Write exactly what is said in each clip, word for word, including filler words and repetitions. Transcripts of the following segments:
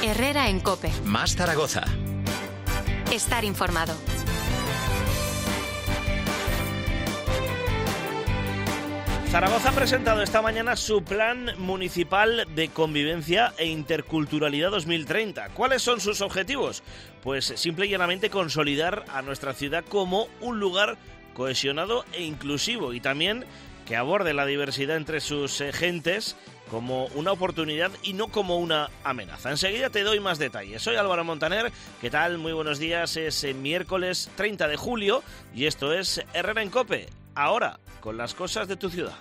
Herrera en COPE. Más Zaragoza. Estar informado. Zaragoza ha presentado esta mañana su Plan Municipal de Convivencia e Interculturalidad dos mil treinta. ¿Cuáles son sus objetivos? Pues simple y llanamente consolidar a nuestra ciudad como un lugar cohesionado e inclusivo, y también que aborde la diversidad entre sus eh, gentes como una oportunidad y no como una amenaza. Enseguida te doy más detalles. Soy Álvaro Montaner. ¿Qué tal? Muy buenos días. Es eh, miércoles treinta de julio y esto es Herrera en COPE. Ahora, con las cosas de tu ciudad.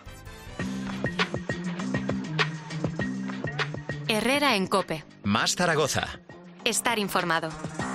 Herrera en COPE. Más Zaragoza. Estar informado.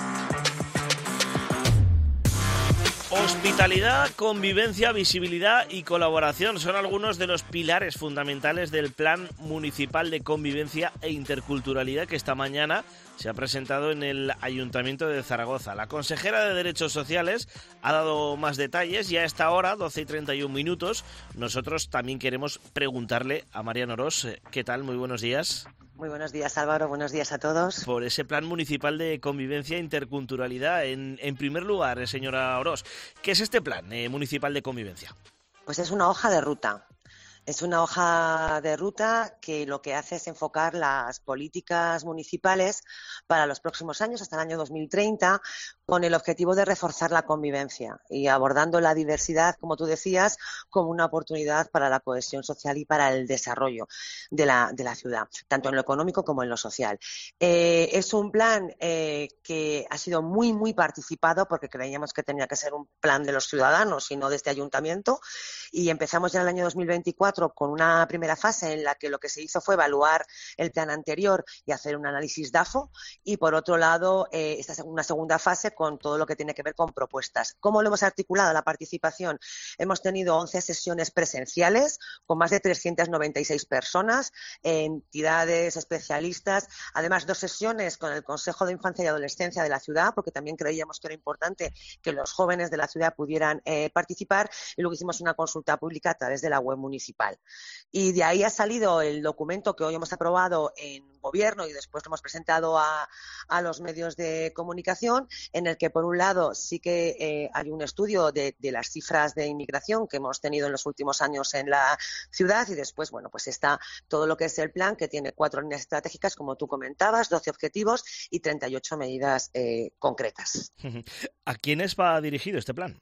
Hospitalidad, convivencia, visibilidad y colaboración son algunos de los pilares fundamentales del Plan Municipal de Convivencia e Interculturalidad que esta mañana se ha presentado en el Ayuntamiento de Zaragoza. La consejera de Derechos Sociales ha dado más detalles y a esta hora, doce y treinta y un minutos, nosotros también queremos preguntarle a Mariano Orós. ¿Qué tal? Muy buenos días. Muy buenos días, Álvaro. Buenos días a todos. Por ese Plan Municipal de Convivencia e Interculturalidad. En, en primer lugar, señora Orós, ¿qué es este Plan eh, Municipal de Convivencia? Pues es una hoja de ruta. Es una hoja de ruta que lo que hace es enfocar las políticas municipales para los próximos años, hasta el año dos mil treinta, con el objetivo de reforzar la convivencia y abordando la diversidad, como tú decías, como una oportunidad para la cohesión social y para el desarrollo de la, de la ciudad, tanto en lo económico como en lo social. Eh, es un plan eh, que ha sido muy, muy participado porque creíamos que tenía que ser un plan de los ciudadanos y no de este ayuntamiento, y empezamos ya en el año dos mil veinticuatro con una primera fase en la que lo que se hizo fue evaluar el plan anterior y hacer un análisis DAFO, y por otro lado eh, esta es una segunda fase con todo lo que tiene que ver con propuestas. ¿Cómo lo hemos articulado la participación? Hemos tenido once sesiones presenciales con más de trescientas noventa y seis personas, entidades, especialistas, además dos sesiones con el Consejo de Infancia y Adolescencia de la ciudad, porque también creíamos que era importante que los jóvenes de la ciudad pudieran eh, participar, y luego hicimos una consulta pública a través de la web municipal. Y de ahí ha salido el documento que hoy hemos aprobado en Gobierno y después lo hemos presentado a, a los medios de comunicación, en el que por un lado sí que eh, hay un estudio de, de las cifras de inmigración que hemos tenido en los últimos años en la ciudad, y después, bueno, pues está todo lo que es el plan, que tiene cuatro líneas estratégicas, como tú comentabas, doce objetivos y treinta y ocho medidas eh, concretas. ¿A quiénes va dirigido este plan?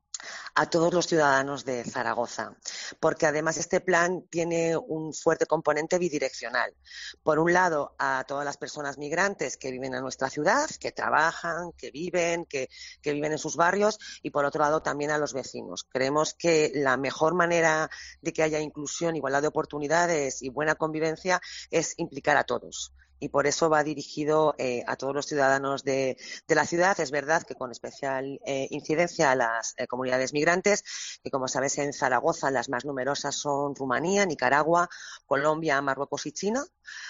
A todos los ciudadanos de Zaragoza, porque además este plan tiene un fuerte componente bidireccional. Por un lado, a todas las personas migrantes que viven en nuestra ciudad, que trabajan, que viven, que, que viven en sus barrios, y por otro lado también a los vecinos. Creemos que la mejor manera de que haya inclusión, igualdad de oportunidades y buena convivencia es implicar a todos. Y por eso va dirigido eh, a todos los ciudadanos de, de la ciudad. Es verdad que con especial eh, incidencia a las eh, comunidades migrantes, que como sabes en Zaragoza las más numerosas son Rumanía, Nicaragua, Colombia, Marruecos y China.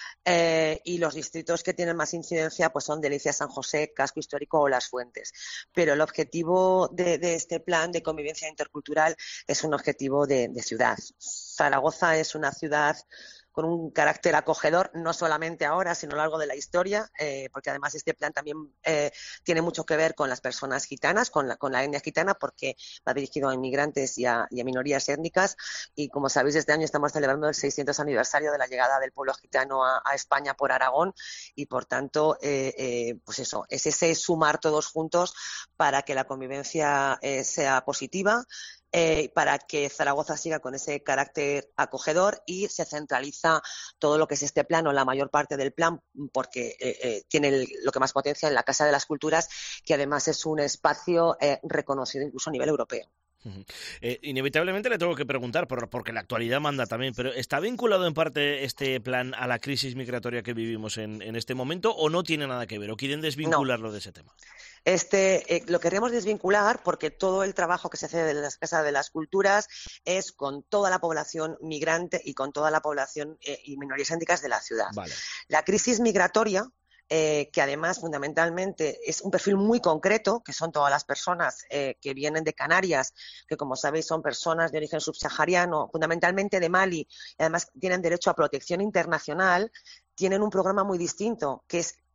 Eh, y los distritos que tienen más incidencia pues son Delicias, San José, Casco Histórico o Las Fuentes. Pero el objetivo de, de este plan de convivencia intercultural es un objetivo de, de ciudad. Zaragoza es una ciudad con un carácter acogedor, no solamente ahora, sino a lo largo de la historia, eh, porque además este plan también eh, tiene mucho que ver con las personas gitanas, con la, con la etnia gitana, porque va dirigido a inmigrantes y a, y a minorías étnicas, y como sabéis, este año estamos celebrando el seiscientos aniversario de la llegada del pueblo gitano a, a España por Aragón, y por tanto, eh, eh, pues eso, es ese sumar todos juntos para que la convivencia eh, sea positiva, Eh, para que Zaragoza siga con ese carácter acogedor, y se centraliza todo lo que es este plan, o la mayor parte del plan, porque eh, eh, tiene el, lo que más potencia en la Casa de las Culturas, que además es un espacio eh, reconocido incluso a nivel europeo. Eh, inevitablemente le tengo que preguntar, por, porque la actualidad manda también, pero ¿está vinculado en parte este plan a la crisis migratoria que vivimos en, en este momento, o no tiene nada que ver, o quieren desvincularlo No. de ese tema? Este, eh, lo queremos desvincular porque todo el trabajo que se hace de la Casa de las Culturas es con toda la población migrante y con toda la población eh, y minorías étnicas de la ciudad. Vale. La crisis migratoria, eh, que además fundamentalmente es un perfil muy concreto, que son todas las personas eh, que vienen de Canarias, que como sabéis son personas de origen subsahariano, fundamentalmente de Mali, y además tienen derecho a protección internacional, tienen un programa muy distinto, que es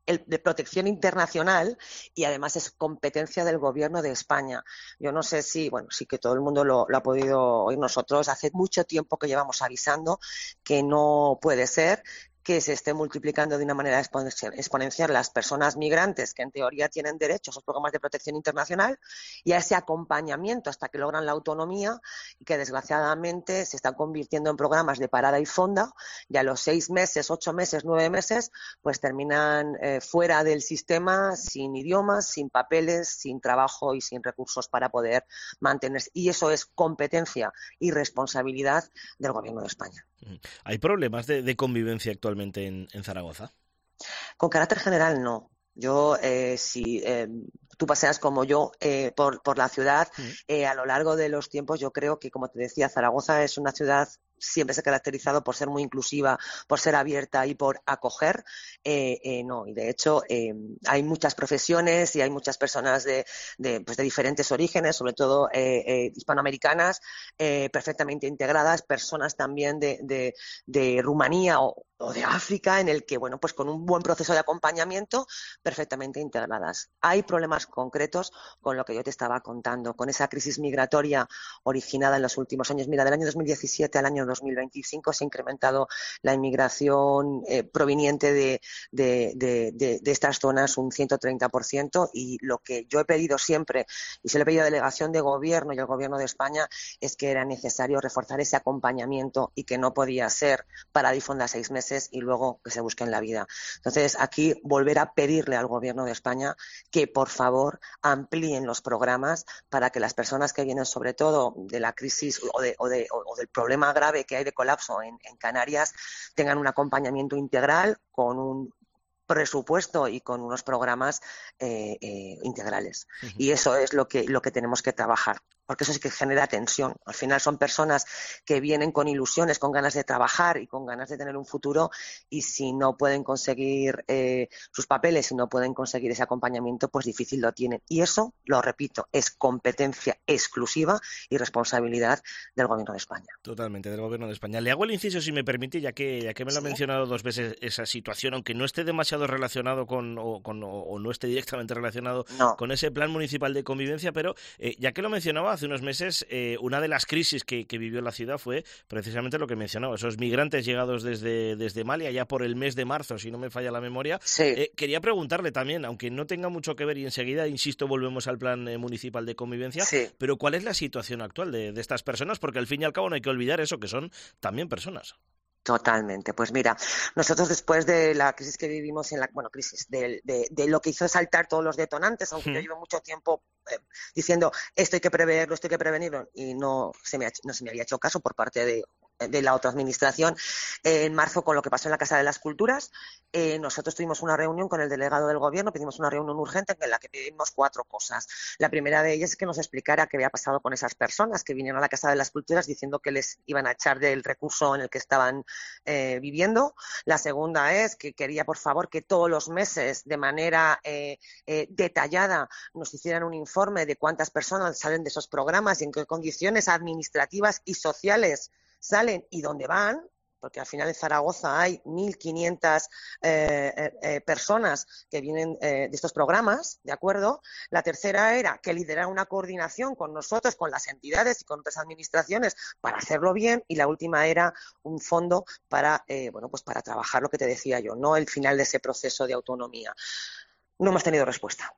el, de protección internacional y además es competencia del Gobierno de España. Yo no sé si, bueno, sí que todo el mundo lo, lo ha podido oír. Nosotros hace mucho tiempo que llevamos avisando que no puede ser que se esté multiplicando de una manera exponencial las personas migrantes que en teoría tienen derecho a esos programas de protección internacional y a ese acompañamiento hasta que logran la autonomía y que desgraciadamente se están convirtiendo en programas de parada y fonda y a los seis meses, ocho meses, nueve meses pues terminan eh, fuera del sistema sin idiomas, sin papeles, sin trabajo y sin recursos para poder mantenerse. Y eso es competencia y responsabilidad del Gobierno de España. ¿Hay problemas de, de convivencia actualmente en, en Zaragoza? Con carácter general, no. Yo, eh, si eh, tú paseas como yo eh, por, por la ciudad, eh, a lo largo de los tiempos, yo creo que, como te decía, Zaragoza es una ciudad siempre se ha caracterizado por ser muy inclusiva, por ser abierta y por acoger, eh, eh, no. Y de hecho eh, hay muchas profesiones y hay muchas personas de, de, pues de diferentes orígenes, sobre todo eh, eh, hispanoamericanas, eh, perfectamente integradas, personas también de, de, de Rumanía o, o de África, en el que, bueno, pues con un buen proceso de acompañamiento, perfectamente integradas. Hay problemas concretos con lo que yo te estaba contando, con esa crisis migratoria originada en los últimos años. Mira, del año dos mil diecisiete al año dos mil veinticinco se ha incrementado la inmigración eh, proveniente de, de, de, de, de estas zonas un ciento treinta por ciento y lo que yo he pedido siempre, y se lo he pedido a la delegación de gobierno y al gobierno de España, es que era necesario reforzar ese acompañamiento y que no podía ser para difundir seis meses y luego que se busque en la vida. Entonces, aquí volver a pedirle al gobierno de España que, por favor, amplíen los programas para que las personas que vienen, sobre todo, de la crisis o, de, o, de, o del problema grave que hay de colapso en, en Canarias, tengan un acompañamiento integral con un presupuesto y con unos programas eh, eh, integrales. Uh-huh. Y eso es lo que, lo que tenemos que trabajar, porque eso sí que genera tensión. Al final son personas que vienen con ilusiones, con ganas de trabajar y con ganas de tener un futuro, y si no pueden conseguir eh, sus papeles, si no pueden conseguir ese acompañamiento, pues difícil lo tienen. Y eso, lo repito, es competencia exclusiva y responsabilidad del Gobierno de España. Totalmente, del Gobierno de España. Le hago el inciso, si me permite, ya que, ya que me lo ha mencionado dos veces esa situación, aunque no esté demasiado relacionado con o, con, o no esté directamente relacionado no. con ese plan municipal de convivencia, pero eh, ya que lo mencionaba hace unos meses, eh, una de las crisis que, que vivió la ciudad fue precisamente lo que mencionaba, esos migrantes llegados desde, desde Mali, allá por el mes de marzo, si no me falla la memoria. Sí. Eh, quería preguntarle también, aunque no tenga mucho que ver y enseguida, insisto, volvemos al plan eh, municipal de convivencia, sí. pero ¿cuál es la situación actual de, de estas personas? Porque al fin y al cabo no hay que olvidar eso, que son también personas. Totalmente. Pues mira, nosotros después de la crisis que vivimos en la, bueno, crisis, de, de, de lo que hizo saltar todos los detonantes, aunque sí. yo llevo mucho tiempo eh, diciendo esto hay que preverlo, esto hay que prevenirlo, y no se me, ha, no se me había hecho caso por parte de, de la otra administración. Eh, en marzo, con lo que pasó en la Casa de las Culturas, eh, nosotros tuvimos una reunión con el delegado del Gobierno, pedimos una reunión urgente en la que pedimos cuatro cosas. La primera de ellas es que nos explicara qué había pasado con esas personas que vinieron a la Casa de las Culturas diciendo que les iban a echar del recurso en el que estaban Eh, viviendo. La segunda es que quería, por favor, que todos los meses, de manera eh, eh, detallada, nos hicieran un informe de cuántas personas salen de esos programas y en qué condiciones administrativas y sociales salen y dónde van, porque al final en Zaragoza hay mil quinientas eh, eh, personas que vienen eh, de estos programas, ¿de acuerdo? La tercera era que liderara una coordinación con nosotros, con las entidades y con otras administraciones para hacerlo bien, y la última era un fondo para, eh, bueno, pues para trabajar lo que te decía yo, no el final de ese proceso de autonomía. No hemos tenido respuesta.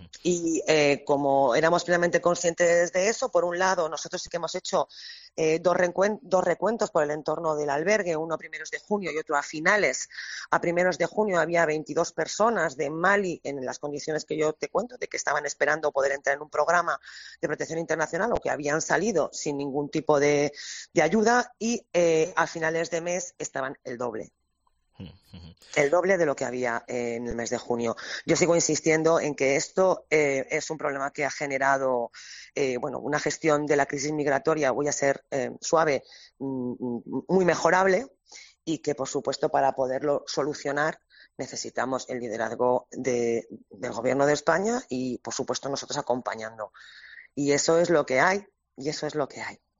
Y eh, como éramos plenamente conscientes de eso, por un lado, nosotros sí que hemos hecho eh, dos, recuen- dos recuentos por el entorno del albergue, uno a primeros de junio y otro a finales. A primeros de junio había veintidós personas de Mali en las condiciones que yo te cuento, de que estaban esperando poder entrar en un programa de protección internacional o que habían salido sin ningún tipo de, de ayuda, y eh, a finales de mes estaban el doble. El doble de lo que había en el mes de junio. Yo sigo insistiendo en que esto eh, es un problema que ha generado eh, bueno, una gestión de la crisis migratoria, voy a ser eh, suave, muy mejorable, y que, por supuesto, para poderlo solucionar necesitamos el liderazgo de, del Gobierno de España y, por supuesto, nosotros acompañando. Y eso es lo que hay, y eso es lo que hay.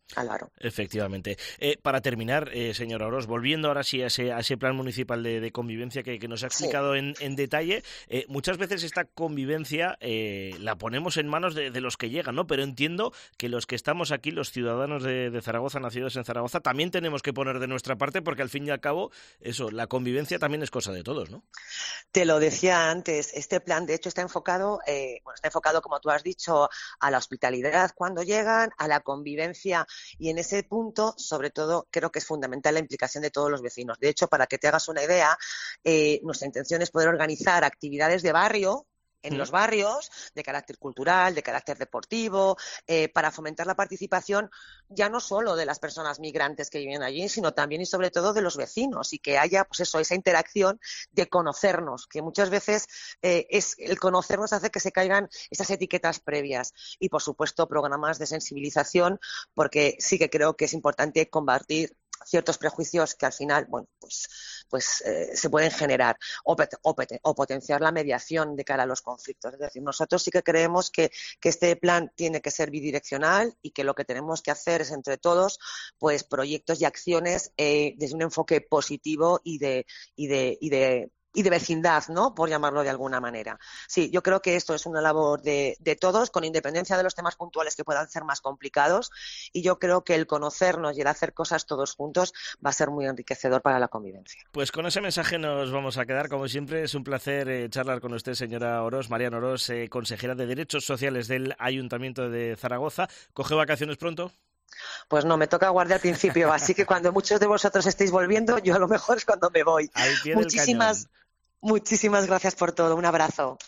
Álvaro. Efectivamente. Eh, para terminar, eh, señora Orós, volviendo ahora sí a ese, a ese plan municipal de, de convivencia que, que nos ha explicado sí. en, en detalle, eh, muchas veces esta convivencia eh, la ponemos en manos de, de los que llegan, ¿no? Pero entiendo que los que estamos aquí, los ciudadanos de, de Zaragoza, nacidos en Zaragoza, también tenemos que poner de nuestra parte, porque al fin y al cabo, eso, la convivencia también es cosa de todos, ¿no? Te lo decía antes, este plan de hecho está enfocado, eh, bueno, está enfocado, como tú has dicho, a la hospitalidad cuando llegan, a la convivencia. Y en ese punto, sobre todo, creo que es fundamental la implicación de todos los vecinos. De hecho, para que te hagas una idea, eh, nuestra intención es poder organizar actividades de barrio en los barrios, de carácter cultural, de carácter deportivo, eh, para fomentar la participación ya no solo de las personas migrantes que viven allí, sino también y sobre todo de los vecinos, y que haya, pues eso, esa interacción de conocernos, que muchas veces eh, es el conocernos hace que se caigan esas etiquetas previas. Y, por supuesto, programas de sensibilización, porque sí que creo que es importante combatir ciertos prejuicios que al final, bueno, pues, pues eh, se pueden generar o, o, o potenciar la mediación de cara a los conflictos. Es decir, nosotros sí que creemos que, que este plan tiene que ser bidireccional y que lo que tenemos que hacer es entre todos, pues proyectos y acciones eh, desde un enfoque positivo y de, y de, y de y de vecindad, ¿no?, por llamarlo de alguna manera. Sí, yo creo que esto es una labor de, de todos, con independencia de los temas puntuales que puedan ser más complicados, y yo creo que el conocernos y el hacer cosas todos juntos va a ser muy enriquecedor para la convivencia. Pues con ese mensaje nos vamos a quedar. Como siempre, es un placer eh, charlar con usted, señora Orós, Mariano Orós, eh, consejera de Derechos Sociales del Ayuntamiento de Zaragoza. ¿Coge vacaciones pronto? Pues no, me toca guardar al principio, así que cuando muchos de vosotros estéis volviendo, yo a lo mejor es cuando me voy. Al pie muchísimas, del cañón. Muchísimas gracias por todo, un abrazo.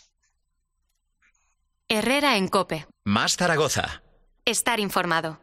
Herrera en COPE. Más Zaragoza. Estar informado.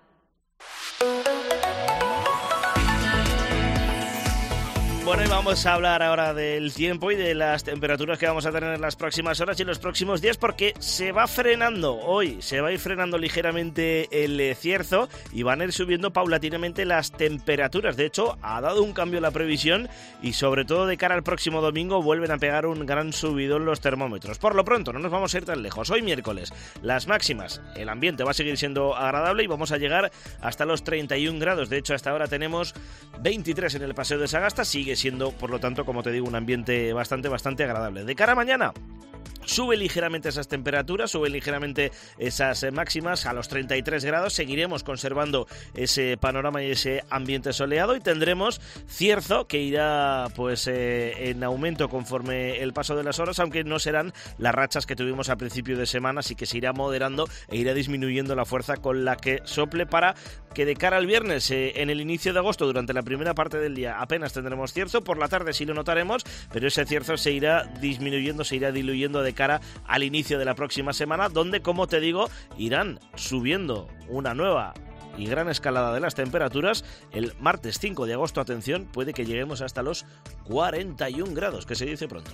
Bueno, y vamos a hablar ahora del tiempo y de las temperaturas que vamos a tener en las próximas horas y en los próximos días, porque se va frenando hoy, se va a ir frenando ligeramente el cierzo y van a ir subiendo paulatinamente las temperaturas. De hecho, ha dado un cambio la previsión y sobre todo de cara al próximo domingo vuelven a pegar un gran subidón los termómetros. Por lo pronto, no nos vamos a ir tan lejos. Hoy miércoles, las máximas, el ambiente va a seguir siendo agradable y vamos a llegar hasta los treinta y un grados. De hecho, hasta ahora tenemos veintitrés en el Paseo de Sagasta, sigue siendo, por lo tanto, como te digo, un ambiente bastante, bastante agradable. De cara a mañana, sube ligeramente esas temperaturas, sube ligeramente esas máximas a los treinta y tres grados. Seguiremos conservando ese panorama y ese ambiente soleado y tendremos cierzo que irá pues eh, en aumento conforme el paso de las horas, aunque no serán las rachas que tuvimos al principio de semana, así que se irá moderando e irá disminuyendo la fuerza con la que sople, para que de cara al viernes, eh, en el inicio de agosto, durante la primera parte del día, apenas tendremos cierzo. Por la tarde sí lo notaremos, pero ese cierzo se irá disminuyendo, se irá diluyendo de cara al inicio de la próxima semana, donde, como te digo, irán subiendo una nueva y gran escalada de las temperaturas. El martes cinco de agosto, atención, puede que lleguemos hasta los cuarenta y un grados, que se dice pronto.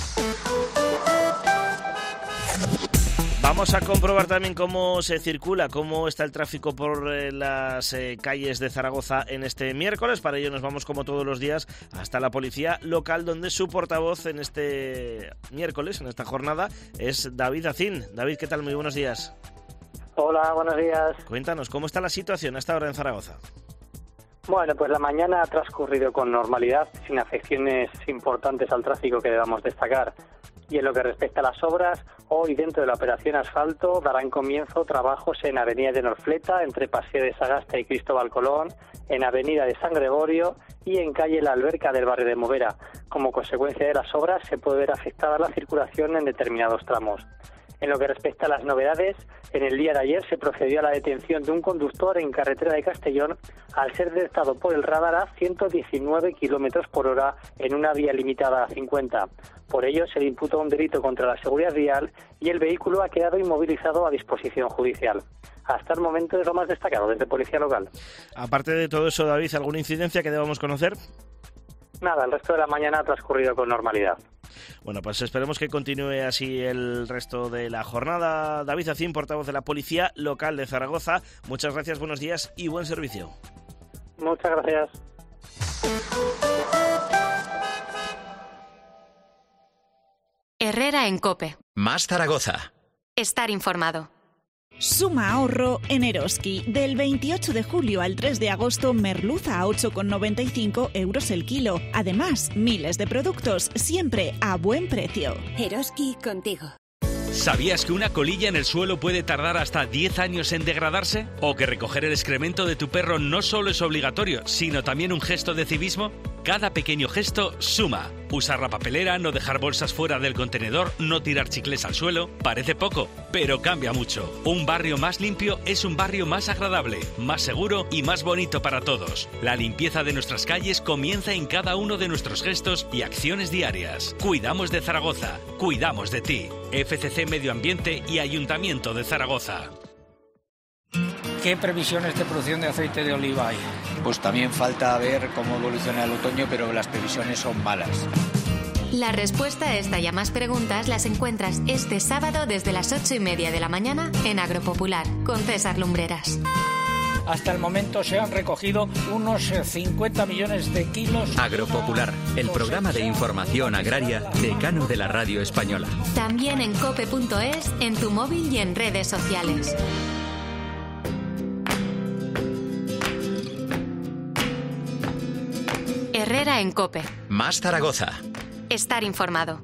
Vamos a comprobar también cómo se circula, cómo está el tráfico por eh, las eh, calles de Zaragoza en este miércoles. Para ello nos vamos, como todos los días, hasta la policía local, donde su portavoz en este miércoles, en esta jornada, es David Acín. David, ¿qué tal? Muy buenos días. Hola, buenos días. Cuéntanos, ¿cómo está la situación hasta ahora en Zaragoza? Bueno, pues la mañana ha transcurrido con normalidad, sin afecciones importantes al tráfico que debamos destacar. Y en lo que respecta a las obras, hoy dentro de la operación asfalto darán comienzo trabajos en Avenida de Norfleta, entre Paseo de Sagasta y Cristóbal Colón, en Avenida de San Gregorio y en calle La Alberca del barrio de Movera. Como consecuencia de las obras se puede ver afectada la circulación en determinados tramos. En lo que respecta a las novedades, en el día de ayer se procedió a la detención de un conductor en carretera de Castellón al ser detectado por el radar a ciento diecinueve kilómetros por hora en una vía limitada a cincuenta. Por ello se le imputó un delito contra la seguridad vial y el vehículo ha quedado inmovilizado a disposición judicial. Hasta el momento es lo más destacado desde Policía Local. Aparte de todo eso, David, ¿alguna incidencia que debamos conocer? Nada, el resto de la mañana ha transcurrido con normalidad. Bueno, pues esperemos que continúe así el resto de la jornada. David Acín, portavoz de la Policía Local de Zaragoza, muchas gracias, buenos días y buen servicio. Muchas gracias. Herrera en COPE. Más Zaragoza. Estar informado. Suma ahorro en Eroski. Del veintiocho de julio al tres de agosto, merluza a ocho con noventa y cinco euros el kilo. Además, miles de productos, siempre a buen precio. Eroski, contigo. ¿Sabías que una colilla en el suelo puede tardar hasta diez años en degradarse? ¿O que recoger el excremento de tu perro no solo es obligatorio, sino también un gesto de civismo? Cada pequeño gesto suma. Usar la papelera, no dejar bolsas fuera del contenedor, no tirar chicles al suelo. Parece poco, pero cambia mucho. Un barrio más limpio es un barrio más agradable, más seguro y más bonito para todos. La limpieza de nuestras calles comienza en cada uno de nuestros gestos y acciones diarias. Cuidamos de Zaragoza, cuidamos de ti. F C C Medio Ambiente y Ayuntamiento de Zaragoza. ¿Qué previsiones de producción de aceite de oliva hay? Pues también falta ver cómo evoluciona el otoño, pero las previsiones son malas. La respuesta a esta y a más preguntas las encuentras este sábado desde las ocho y media de la mañana en Agropopular, con César Lumbreras. Hasta el momento se han recogido unos cincuenta millones de kilos. Agropopular, el programa de información agraria decano de la radio española. También en cope punto es, en tu móvil y en redes sociales. Herrera en COPE. Más Zaragoza. Estar informado.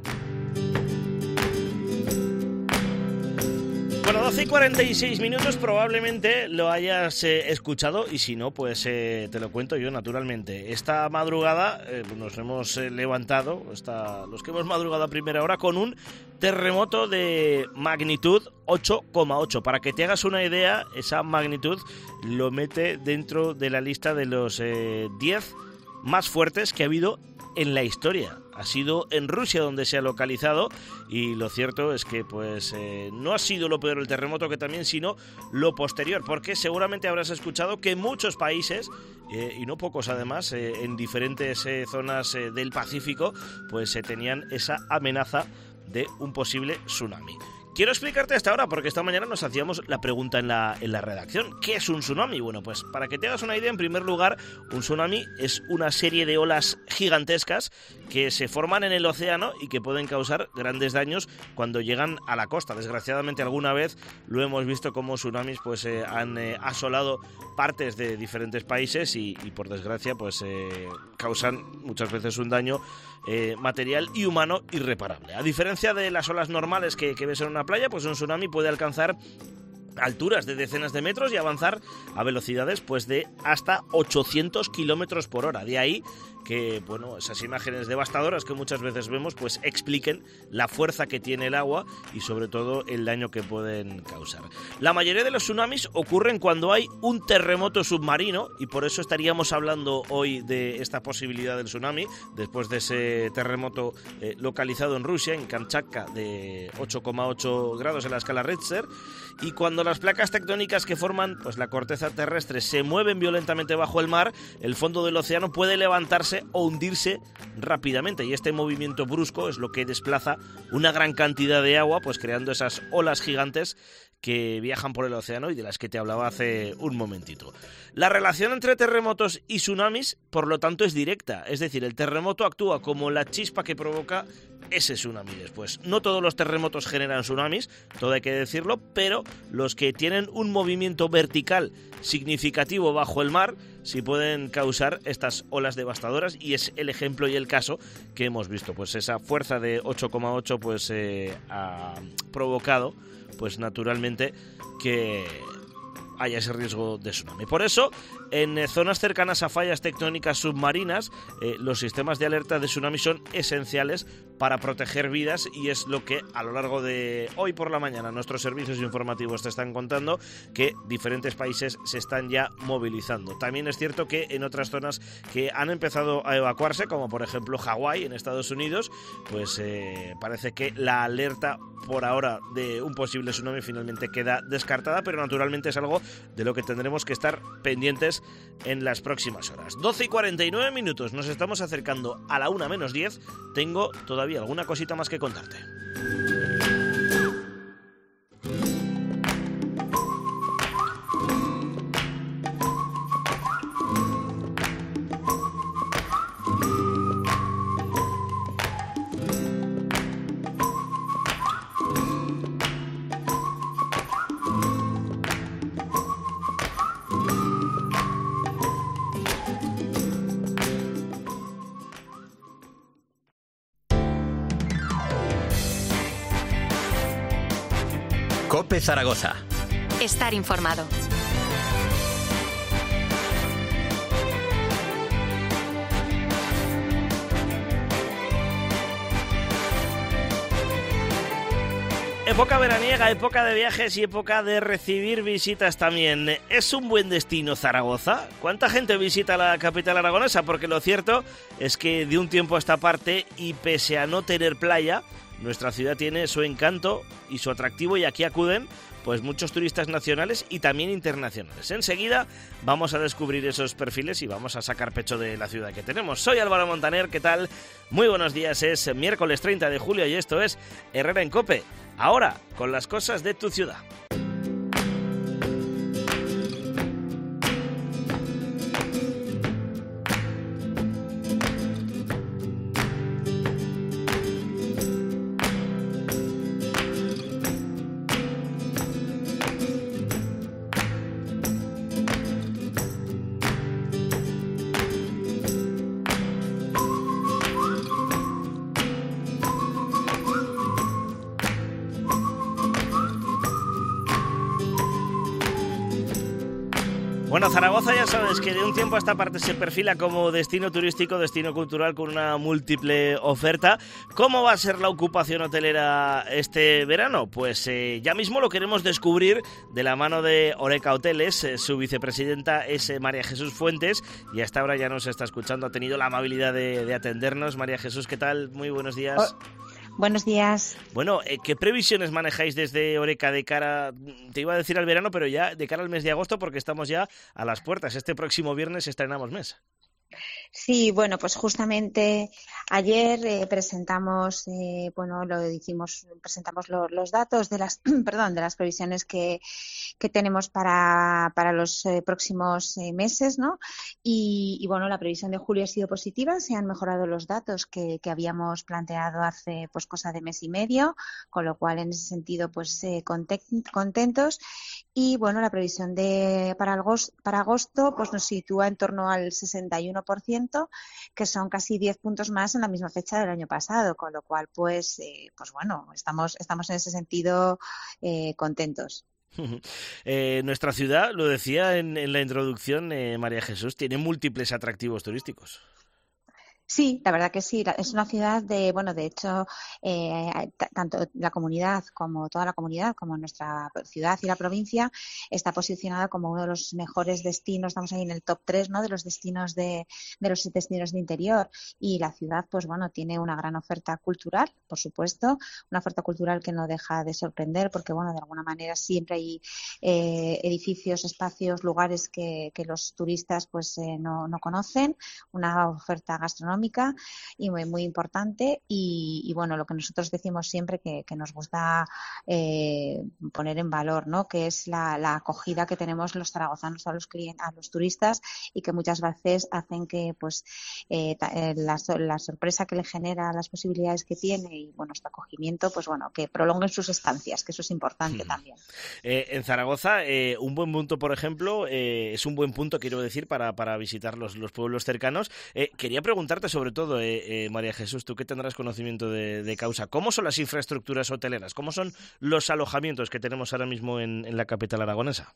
Bueno, doce y cuarenta y seis minutos, probablemente lo hayas eh, escuchado y si no, pues eh, te lo cuento yo naturalmente. Esta madrugada eh, nos hemos eh, levantado, esta, los que hemos madrugado a primera hora, con un terremoto de magnitud ocho coma ocho. Para que te hagas una idea, esa magnitud lo mete dentro de la lista de los eh, diez más fuertes que ha habido en la historia. Ha sido en Rusia donde se ha localizado y lo cierto es que pues eh, no ha sido lo peor el terremoto que también, sino lo posterior, porque seguramente habrás escuchado que muchos países, eh, y no pocos además, eh, en diferentes eh, zonas eh, del Pacífico, pues eh, tenían esa amenaza de un posible tsunami. Quiero explicarte hasta ahora, porque esta mañana nos hacíamos la pregunta en la, en la redacción. ¿Qué es un tsunami? Bueno, pues para que te hagas una idea, en primer lugar, un tsunami es una serie de olas gigantescas que se forman en el océano y que pueden causar grandes daños cuando llegan a la costa. Desgraciadamente, alguna vez lo hemos visto como tsunamis pues eh, han eh, asolado partes de diferentes países y, y por desgracia, pues eh, causan muchas veces un daño eh, material y humano irreparable. A diferencia de las olas normales que, que ves en una playa, pues un tsunami puede alcanzar alturas de decenas de metros y avanzar a velocidades pues de hasta ochocientos kilómetros por hora. De ahí que, bueno, esas imágenes devastadoras que muchas veces vemos pues expliquen la fuerza que tiene el agua y sobre todo el daño que pueden causar. La mayoría de los tsunamis ocurren cuando hay un terremoto submarino y por eso estaríamos hablando hoy de esta posibilidad del tsunami después de ese terremoto eh, localizado en Rusia, en Kamchatka, de ocho coma ocho grados en la escala Richter. Y cuando las placas tectónicas que forman pues la corteza terrestre se mueven violentamente bajo el mar, el fondo del océano puede levantarse o hundirse rápidamente y este movimiento brusco es lo que desplaza una gran cantidad de agua, pues creando esas olas gigantes que viajan por el océano y de las que te hablaba hace un momentito. La relación entre terremotos y tsunamis, por lo tanto, es directa, es decir, el terremoto actúa como la chispa que provoca ese tsunami después. No todos los terremotos generan tsunamis, todo hay que decirlo, pero los que tienen un movimiento vertical significativo bajo el mar sí pueden causar estas olas devastadoras y es el ejemplo y el caso que hemos visto. Pues esa fuerza de ocho coma ocho pues eh, ha provocado pues naturalmente que haya ese riesgo de tsunami. Por eso, en zonas cercanas a fallas tectónicas submarinas, eh, los sistemas de alerta de tsunami son esenciales para proteger vidas y es lo que a lo largo de hoy por la mañana nuestros servicios informativos te están contando, que diferentes países se están ya movilizando. También es cierto que en otras zonas que han empezado a evacuarse, como por ejemplo Hawái en Estados Unidos, pues eh, parece que la alerta por ahora de un posible tsunami finalmente queda descartada, pero naturalmente es algo de lo que tendremos que estar pendientes en las próximas horas. doce y cuarenta y nueve minutos, nos estamos acercando a la una menos diez. Tengo todavía alguna cosita más que contarte. COPE Zaragoza. Estar informado. Época veraniega, época de viajes y época de recibir visitas también. ¿Es un buen destino Zaragoza? ¿Cuánta gente visita la capital aragonesa? Porque lo cierto es que de un tiempo a esta parte, y pese a no tener playa, nuestra ciudad tiene su encanto y su atractivo, y aquí acuden pues muchos turistas nacionales y también internacionales. Enseguida vamos a descubrir esos perfiles y vamos a sacar pecho de la ciudad que tenemos. Soy Álvaro Montaner, ¿qué tal? Muy buenos días, es miércoles treinta de julio y esto es Herrera en COPE. Ahora, con las cosas de tu ciudad. Bueno, Zaragoza ya sabes que de un tiempo a esta parte se perfila como destino turístico, destino cultural con una múltiple oferta. ¿Cómo va a ser la ocupación hotelera este verano? Pues eh, ya mismo lo queremos descubrir de la mano de Horeca Hoteles. Eh, su vicepresidenta es eh, María Jesús Fuentes y hasta ahora ya nos está escuchando, ha tenido la amabilidad de, de atendernos. María Jesús, ¿qué tal? Muy buenos días. Oh. Buenos días. Bueno, ¿qué previsiones manejáis desde Horeca de cara, te iba a decir al verano, pero ya de cara al mes de agosto, porque estamos ya a las puertas? Este próximo viernes estrenamos mes. Sí, bueno, pues justamente ayer eh, presentamos, eh, bueno, lo hicimos, presentamos lo, los datos de las, perdón, de las previsiones que, que tenemos para, para los eh, próximos eh, meses, ¿no? Y, y bueno, la previsión de julio ha sido positiva, se han mejorado los datos que, que habíamos planteado hace, pues, cosa de mes y medio, con lo cual en ese sentido, pues, eh, contentos. Y bueno, la previsión de para agosto, para agosto pues nos sitúa en torno al sesenta y uno por ciento, que son casi diez puntos más en la misma fecha del año pasado, con lo cual pues eh, pues bueno, estamos estamos en ese sentido eh, contentos. Eh, nuestra ciudad, lo decía en, en la introducción, eh, María Jesús, tiene múltiples atractivos turísticos. Sí, la verdad que sí. Es una ciudad de, bueno, de hecho, eh, t- tanto la comunidad como toda la comunidad, como nuestra ciudad y la provincia, está posicionada como uno de los mejores destinos. Estamos ahí en el top tres, ¿no? De los destinos de, de los destinos de interior. Y la ciudad, pues bueno, tiene una gran oferta cultural, por supuesto, una oferta cultural que no deja de sorprender, porque bueno, de alguna manera siempre hay eh, edificios, espacios, lugares que, que los turistas, pues eh, no, no conocen. Una oferta gastronómica y muy, muy importante y, y bueno, lo que nosotros decimos siempre que, que nos gusta eh, poner en valor, ¿no? Que es la, la acogida que tenemos los zaragozanos a los clientes, a los turistas, y que muchas veces hacen que pues eh, la, la sorpresa que le genera, las posibilidades que tiene y bueno, este acogimiento, pues bueno, que prolonguen sus estancias, que eso es importante hmm. también. Eh, en Zaragoza, eh, un buen punto, por ejemplo, eh, es un buen punto, quiero decir, para, para visitar los, los pueblos cercanos. Eh, quería preguntarte sobre todo, eh, eh, María Jesús, tú que tendrás conocimiento de, de causa, ¿cómo son las infraestructuras hoteleras? ¿Cómo son los alojamientos que tenemos ahora mismo en, en la capital aragonesa?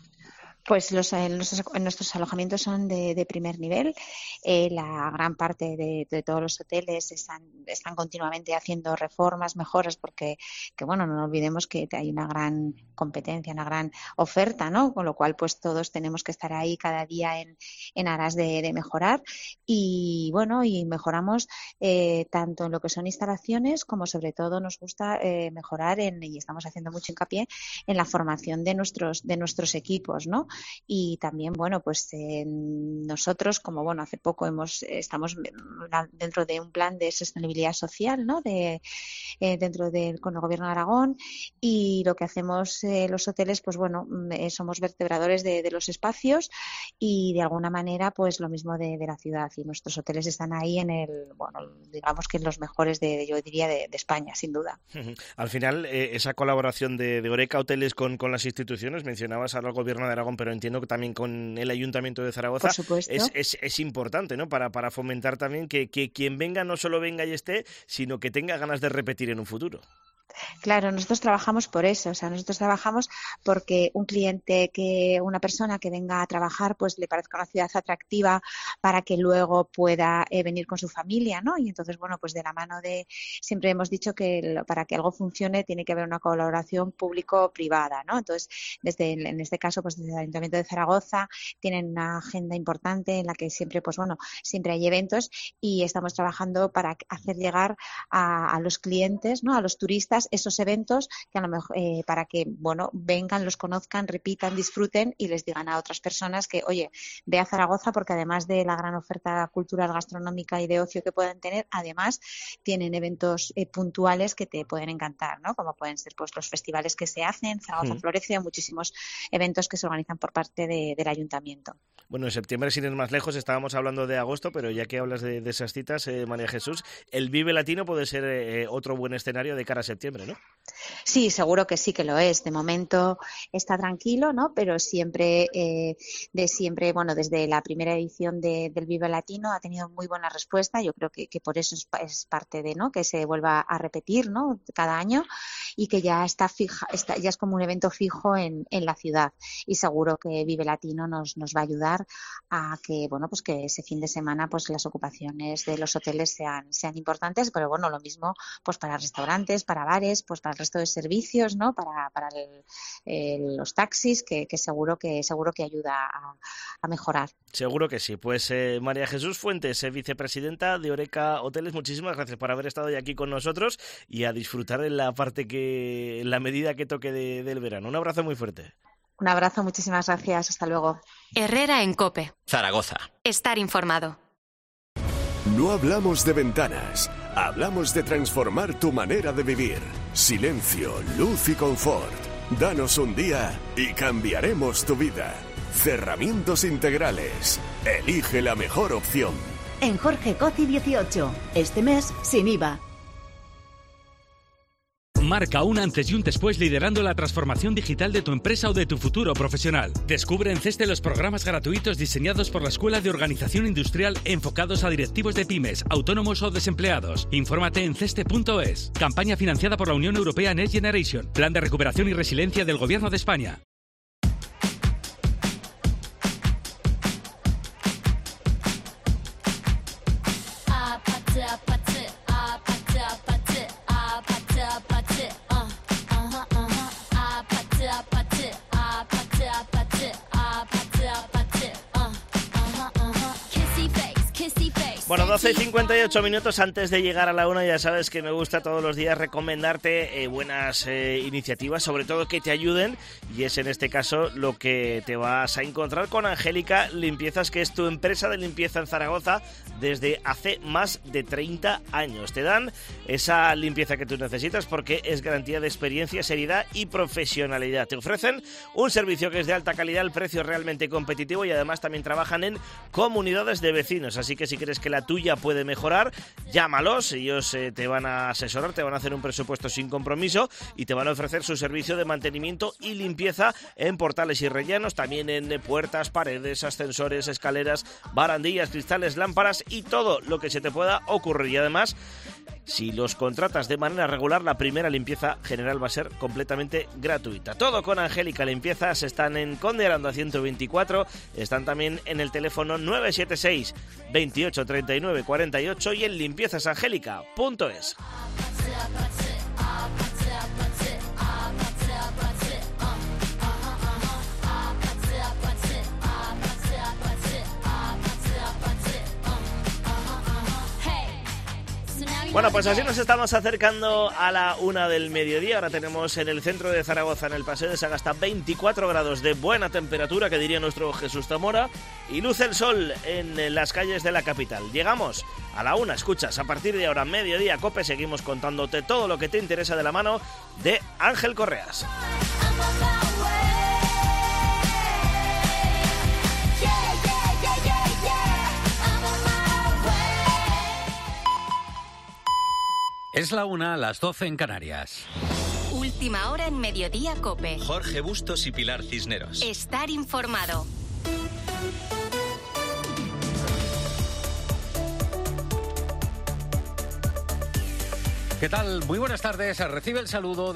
Pues los, los, nuestros alojamientos son de, de primer nivel. Eh, la gran parte de, de todos los hoteles están, están continuamente haciendo reformas, mejoras, porque que bueno, no olvidemos que hay una gran competencia, una gran oferta, ¿no? Con lo cual, pues todos tenemos que estar ahí cada día en, en aras de, de mejorar. Y bueno, y mejoramos eh, tanto en lo que son instalaciones como sobre todo nos gusta eh, mejorar en, y estamos haciendo mucho hincapié en la formación de nuestros, de nuestros equipos, ¿no? Y también, bueno, pues eh, nosotros, como bueno, hace poco hemos estamos dentro de un plan de sostenibilidad social, ¿no? De eh, dentro del con el Gobierno de Aragón, y lo que hacemos eh, los hoteles, pues bueno, eh, somos vertebradores de, de los espacios y de alguna manera, pues lo mismo de, de la ciudad, y nuestros hoteles están ahí en el, bueno, digamos que en los mejores de, yo diría, de, de España, sin duda. Al final, eh, esa colaboración de, de Horeca Hoteles con, con las instituciones, mencionabas ahora al Gobierno de Aragón, pero entiendo que también con el Ayuntamiento de Zaragoza, es, es, es importante, ¿no? Para, para fomentar también que, que quien venga no solo venga y esté, sino que tenga ganas de repetir en un futuro. Claro, nosotros trabajamos por eso, o sea, nosotros trabajamos porque un cliente, que una persona que venga a trabajar, pues le parezca una ciudad atractiva para que luego pueda eh, venir con su familia, ¿no? Y entonces, bueno, pues de la mano de, siempre hemos dicho que el, para que algo funcione tiene que haber una colaboración público-privada, ¿no? Entonces, desde el, en este caso, pues desde el Ayuntamiento de Zaragoza tienen una agenda importante en la que siempre, pues bueno, siempre hay eventos y estamos trabajando para hacer llegar a, a los clientes, ¿no? A los turistas esos eventos que a lo mejor eh, para que bueno vengan, los conozcan, repitan, disfruten y les digan a otras personas que oye, ve a Zaragoza porque además de la gran oferta cultural, gastronómica y de ocio que pueden tener, además tienen eventos eh, puntuales que te pueden encantar, ¿no? Como pueden ser pues los festivales que se hacen, Zaragoza mm. Florece, muchísimos eventos que se organizan por parte de, del ayuntamiento. Bueno, en septiembre, sin ir más lejos, estábamos hablando de agosto, pero ya que hablas de, de esas citas, eh, María Jesús, el Vive Latino puede ser eh, otro buen escenario de cara a septiembre, ¿no? Sí, seguro que sí que lo es. De momento está tranquilo, ¿no? Pero siempre, eh, de siempre, bueno, desde la primera edición de, del Vive Latino ha tenido muy buena respuesta. Yo creo que, que por eso es, es parte de, ¿no? Que se vuelva a repetir, ¿no? Cada año y que ya está fija, está, ya es como un evento fijo en, en la ciudad. Y seguro que Vive Latino nos, nos va a ayudar a que, bueno, pues que ese fin de semana, pues las ocupaciones de los hoteles sean, sean importantes, pero bueno, lo mismo, pues para restaurantes, para bares, pues para el resto de servicios, ¿no? Para, para el, el, los taxis, que, que seguro que seguro que ayuda a, a mejorar. Seguro que sí. Pues eh, María Jesús Fuentes, eh, vicepresidenta de Oreca Hoteles, muchísimas gracias por haber estado hoy aquí con nosotros y a disfrutar en la parte que, en la medida que toque de, del verano. Un abrazo muy fuerte. Un abrazo, muchísimas gracias. Hasta luego. Herrera en COPE. Zaragoza. Estar informado. No hablamos de ventanas, hablamos de transformar tu manera de vivir. Silencio, luz y confort. Danos un día y cambiaremos tu vida. Cerramientos integrales. Elige la mejor opción. En Jorge Coci dieciocho. Este mes sin I V A. Marca un antes y un después liderando la transformación digital de tu empresa o de tu futuro profesional. Descubre en CESTE los programas gratuitos diseñados por la Escuela de Organización Industrial enfocados a directivos de pymes, autónomos o desempleados. Infórmate en ceste punto es. Campaña financiada por la Unión Europea Next Generation. Plan de recuperación y resiliencia del Gobierno de España. Bueno, doce y cincuenta y ocho minutos antes de llegar a la una, ya sabes que me gusta todos los días recomendarte eh, buenas eh, iniciativas, sobre todo que te ayuden, y es en este caso lo que te vas a encontrar con Angélica Limpiezas, que es tu empresa de limpieza en Zaragoza desde hace más de treinta años. Te dan esa limpieza que tú necesitas porque es garantía de experiencia, seriedad y profesionalidad. Te ofrecen un servicio que es de alta calidad, el precio realmente competitivo y además también trabajan en comunidades de vecinos, así que si quieres que la tuya puede mejorar, llámalos, ellos eh, te van a asesorar, te van a hacer un presupuesto sin compromiso y te van a ofrecer su servicio de mantenimiento y limpieza en portales y rellenos, también en eh, puertas, paredes, ascensores, escaleras, barandillas, cristales, lámparas y todo lo que se te pueda ocurrir. Y además, si los contratas de manera regular, la primera limpieza general va a ser completamente gratuita. Todo con Angélica Limpiezas. Están en Conde Aranda ciento veinticuatro. Están también en el teléfono nueve siete seis, veintiocho, treinta y nueve, cuarenta y ocho y en limpiezasangélica punto es. Bueno, pues así nos estamos acercando a la una del mediodía. Ahora tenemos en el centro de Zaragoza, en el Paseo de Sagasta, veinticuatro grados de buena temperatura, que diría nuestro Jesús Zamora, y luce el sol en las calles de la capital. Llegamos a la una, escuchas, a partir de ahora, mediodía, COPE, seguimos contándote todo lo que te interesa de la mano de Ángel Correas. Es la una, a las doce en Canarias. Última hora en Mediodía COPE. Jorge Bustos y Pilar Cisneros. Estar informado. ¿Qué tal? Muy buenas tardes. Recibe el saludo